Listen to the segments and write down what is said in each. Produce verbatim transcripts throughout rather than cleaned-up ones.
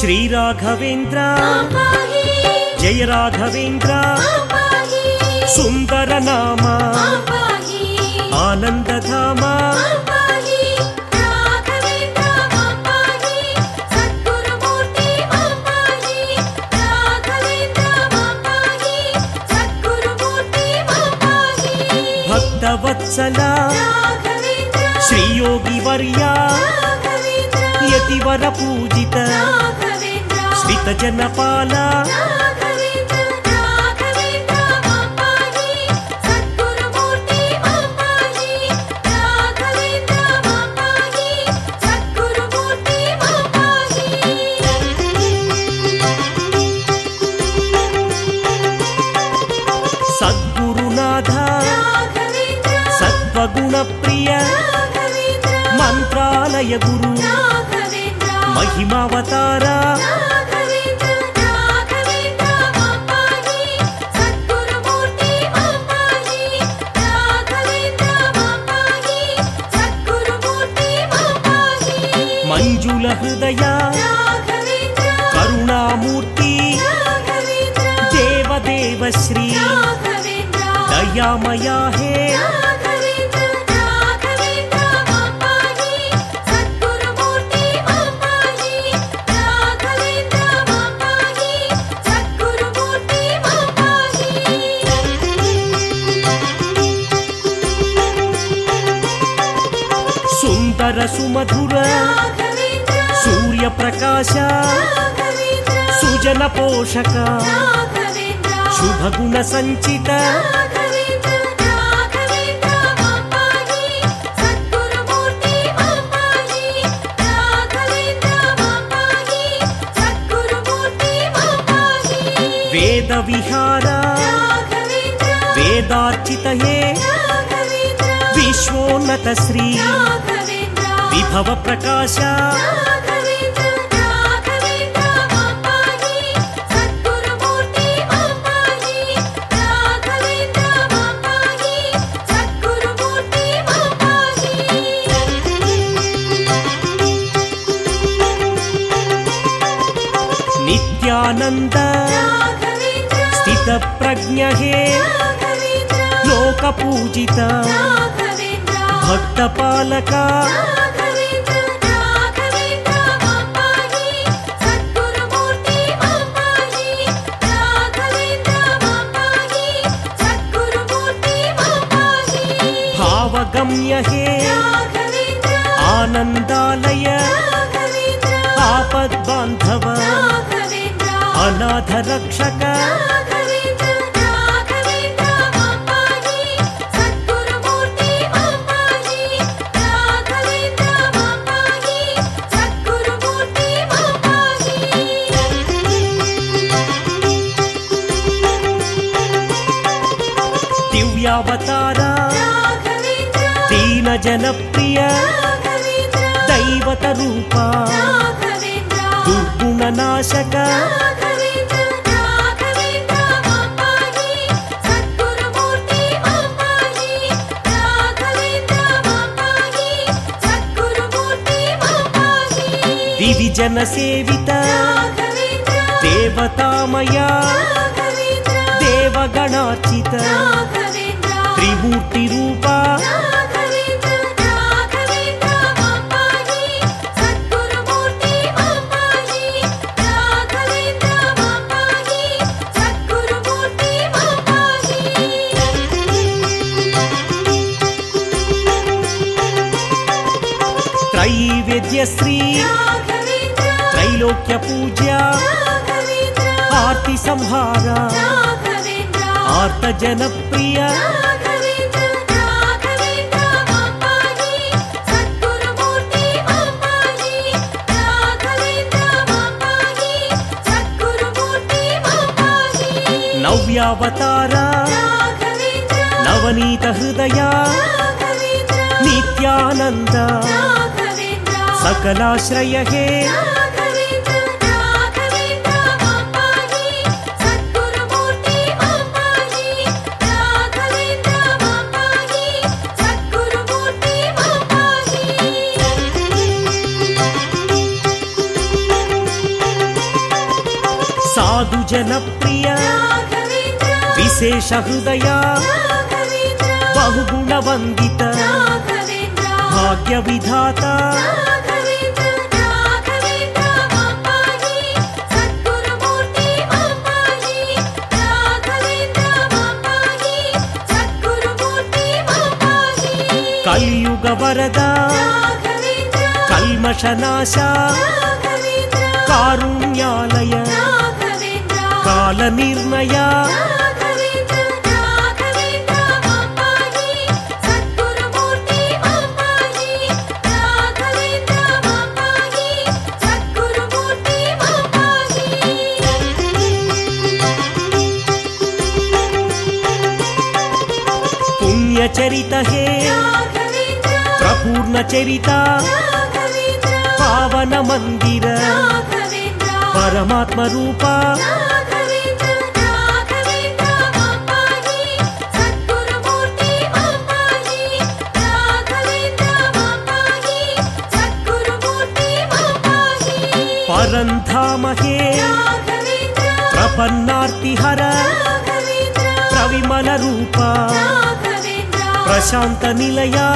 श्री राघवेंद्र जय राघवेंद्र सुंदर नाम आनंद धाम भक्तवत्सला श्री योगी वर्या यतिवर पूजित श्रित जनपाला सद्गुरुनाथ सत्वगुण प्रिय मंत्रालय गुरु महिमावतार मंजुल हृदय करुणामूर्ति देवदेव श्री दयामया है सुंदर सुमधुर सूर्य प्रकाश सुजन पोषक शुभ गुण संचित वेद विहार वेदार्चित हे विश्वोन्नत श्री विभव प्रकाश नित्यानंद स्थित प्रज्ञ हे लोक पूजित भक्त पालक भावगम्य हे आनंदालय आपद बांधव अनाथ रक्षक दिव्यावतार दीन जन प्रिय दैवत रूपा दुर्गुण नाशक दिविजन सेवित देवतामया देवगणार्चित त्रिमूर्ति रूपा त्रैवेद्य श्री त्रैलोक्य पूज्या आरती संहार आर्त जन प्रिय नव्यावतार नवनीत हृदय नित्यानंद सकलाश्रय हे जनप्रिय विशेष हृदय बहुगुणवन्दित भाग्य विधाता कलियुग वरदा कल्मषनाश कारुण्यालय काल निर्णय पुण्य चरित हे प्रपूर्ण चरिता पावन मंदिर परमात्म रूपा परंधाम हे प्रपन्नार्तिहर प्रविमल रूपा प्रशांत निलया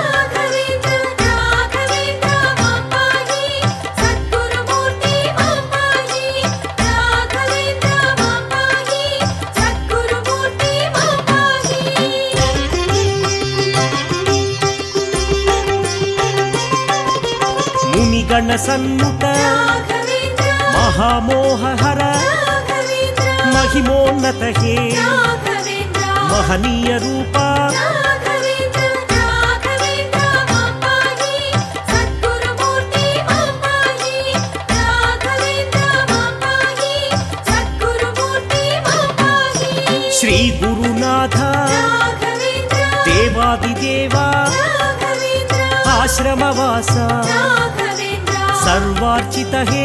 मुनिगण सन्मुख महामोहहर महिमोन्नत हे महनीय रूपा श्री गुरुनाथ देवादिदेवा आश्रमवासा सर्वार्चित हे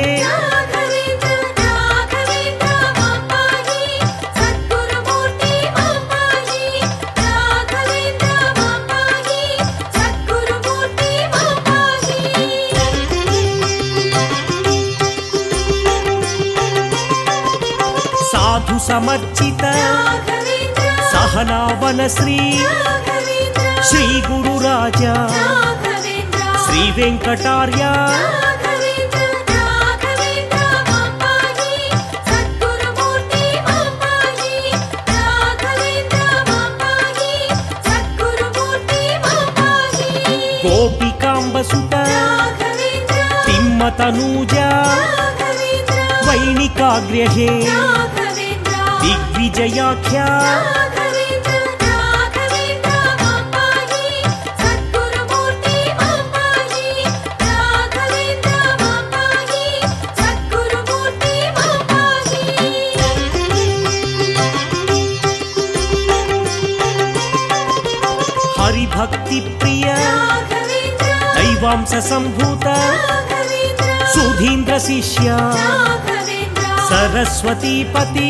साधु समर्चित सहनावन श्री श्री गुरुराजा श्री वेंकटार्य गोपिकांबसुत तिम्मतनूजा वैणिकाग्र्य हे दिग्विजयाख्या हरिभक्ति प्रिय दैवांश संभूत सुधीन्द्र शिष्य सरस्वती पति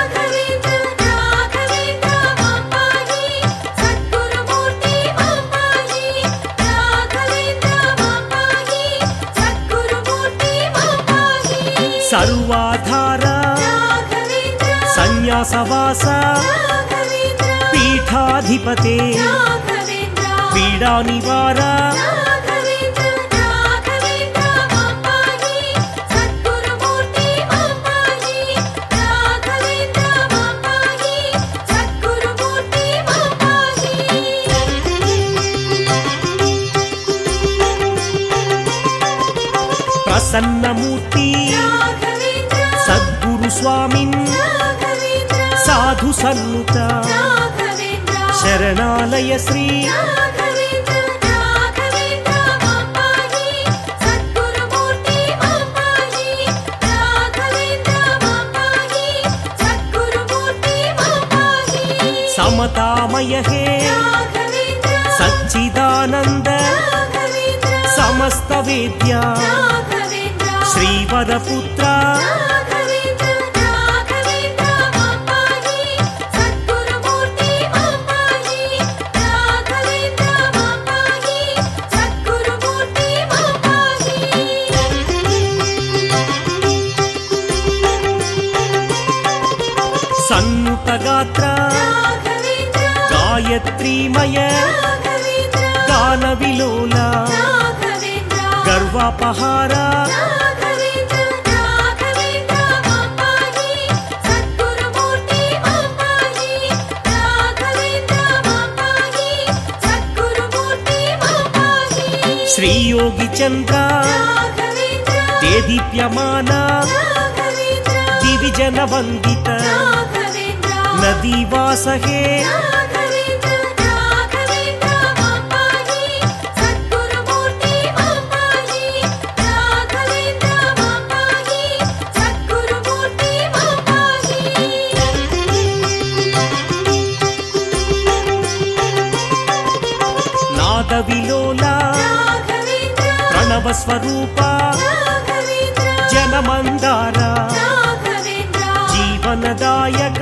सर्वाधार संन्यासवास पीठाधिपते पीड़ा निवार प्रसन्नमूर्ति सद्गुरु स्वामिन् साधु सन्नुत शरणालय श्री समतामय हे सच्चिदानंद समस्त वेद्या श्रीवरपुत्र గాత్ర గాయత్రీమయ గాన విలోల గర్వాపహార శ్రీ యోగి చంద్ర దేదీప్యమాన దివిజన వందిత నదీవాస హే నాద విలోల ప్రణవ స్వరూప జనమందార జీవనదాయక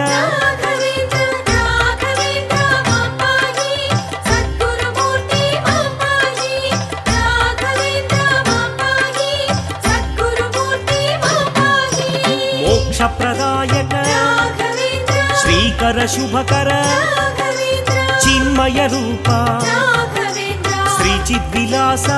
మోక్షప్రదాయక శ్రీకర శుభకర చిన్మయ రూప శ్రీ చిద్విలాస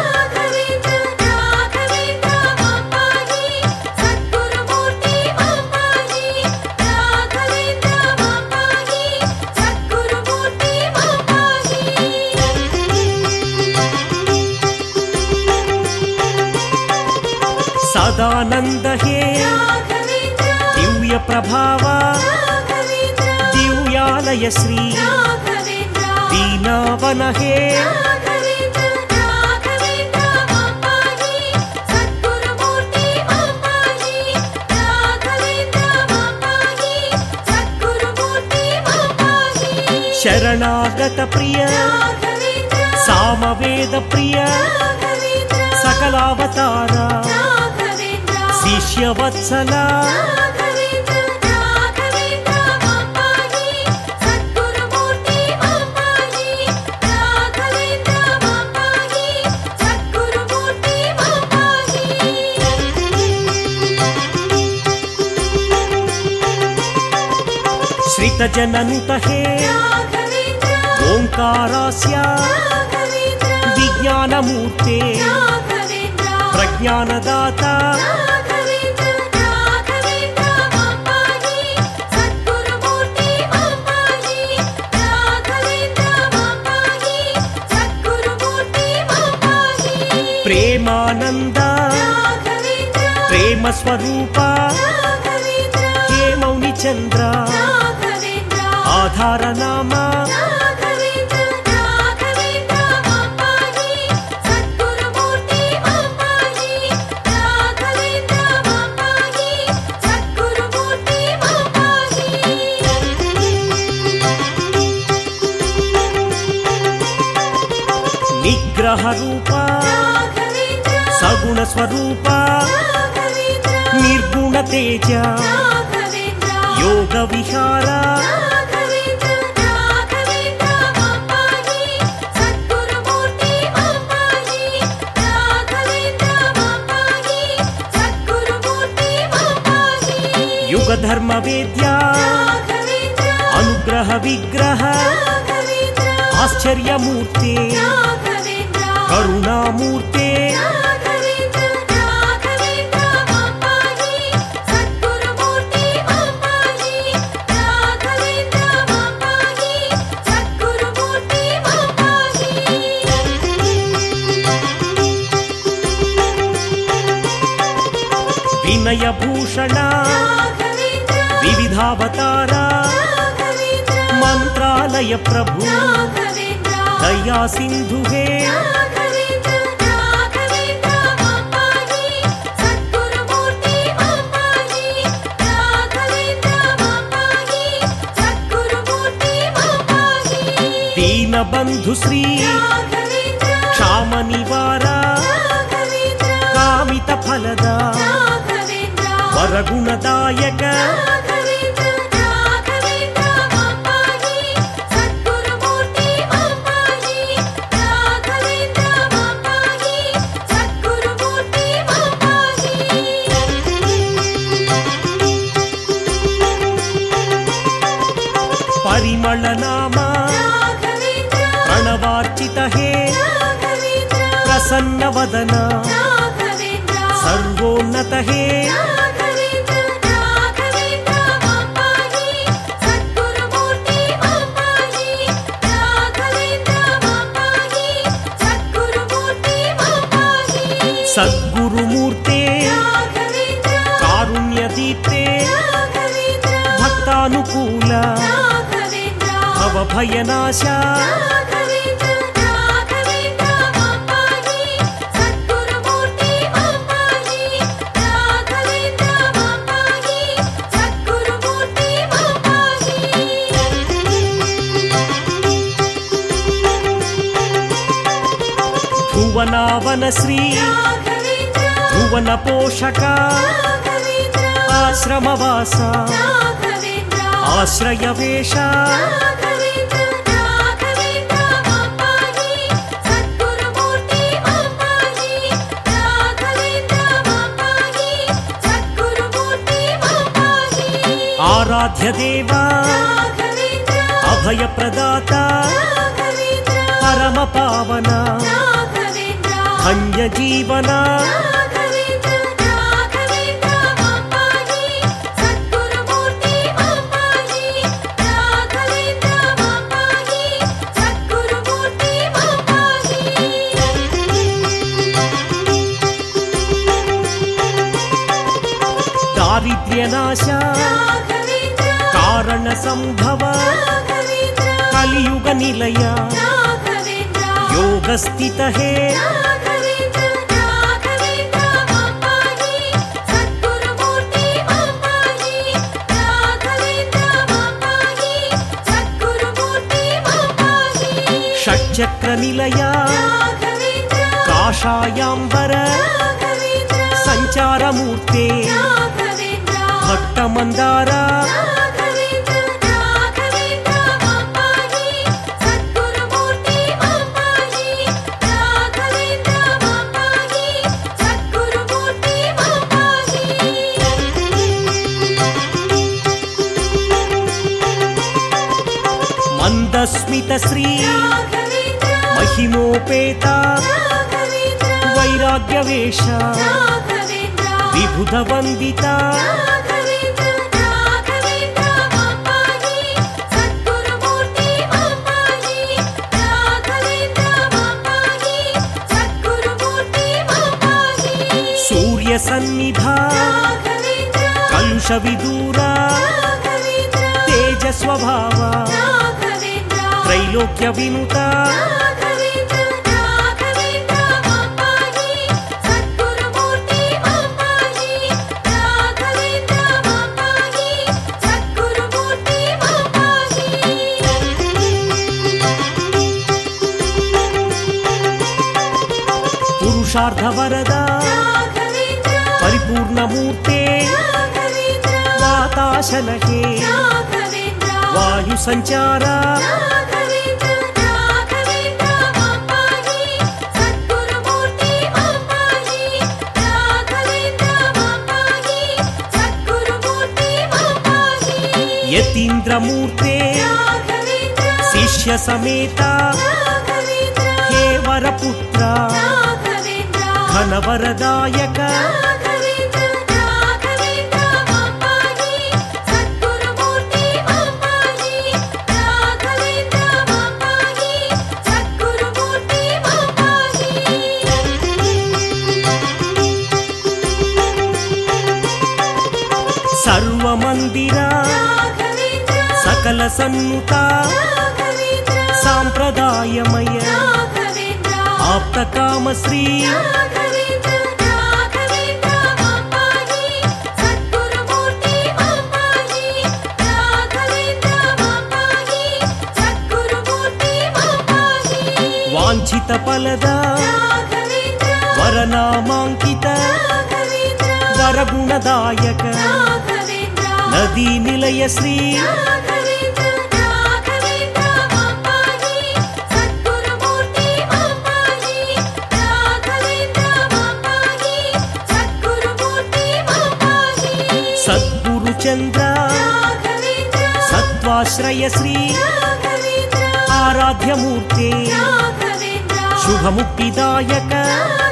సదానంద హే దివ్య ప్రభావ దివ్యాలయ శ్రీ దీనావన హే శరణాగత ప్రియ సామవేద ప్రియ సకలావతార శిష్యవత్సల శ్రిత జననుత హే ఓంకారాస్య విజ్ఞానమూర్తే ప్రజ్ఞానదాత ప్రేమానంద ప్రేమ స్వరూప హే మౌని చంద్ర ఆధార నామ నిగ్రహ రూప సగుణ స్వరూప నిర్గుణ తేజ యోగ విహార యుగ ధర్మ వేద్య అనుగ్రహ విగ్రహ ఆశ్చర్యమూర్తే కరుణామూర్తే వినయ భూషణ వివిధావతార మంత్రాలయ ప్రభు దయా సింధు హే దీనబంధు శ్రీ క్షామ నివార కామిత ఫలద వరగుణదాయక పరిమళ నామ ప్రణవార్చిత హే ప్రసన్న వదన సర్వోన్నత హే సద్గురుమూర్తే కారుణ్యదీప్తే భక్తానుకూల భవభయనాశ భువనావన శ్రీ భువన పోషక ఆశ్రమవాస ఆశ్రయవేష ఆరాధ్య దేవా అభయ ప్రదాత పరమ పావన ధన్య జీవన దారిద్ర్యనాశ కారణ సంభవ కలియుగ నిలయ యోగస్థిత హే షట్చక్ర నిలయ కాషాయాంబర సంచారమూర్తే భక్తమందార మందస్మిత శ్రీ మహిమోపేత వైరాగ్యవేష విబుధ వందిత సూర్య సన్నిధ కలుష విదూర తేజ స్వభావ త్రైలోక్య వినుత పురుషార్థవరద పరిపూర్ణమూర్తే వాతాశన హే వాయు సంచార యతీంద్రమూర్తే శిష్య సమేత హే వరపుత్ర ఘనవరదాయక సర్వమందిర సకల సన్నుత సాంప్రదాయమయ ఆప్త కామశ్రీ వాంఛిత ఫలద వరనామాంకిత వరగుణదాయక నదీ నిలయ శ్రీ సద్గురు చంద్ర సత్వ సర్వాశ్రయ శ్రీ రాఘవేంద్ర ఆరాధ్యమూర్తే రాఘవేంద్ర శుభముక్తిదాయక